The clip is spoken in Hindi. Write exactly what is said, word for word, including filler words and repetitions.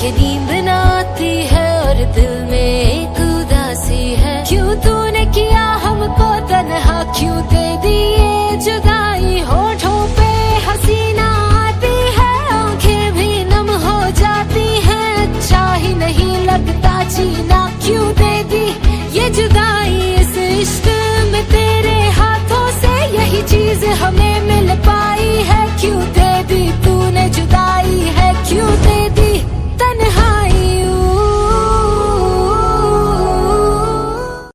कि नींद ना आती है और दिल में एक उदासी है। क्यों तूने किया हमको तन्हा, क्यों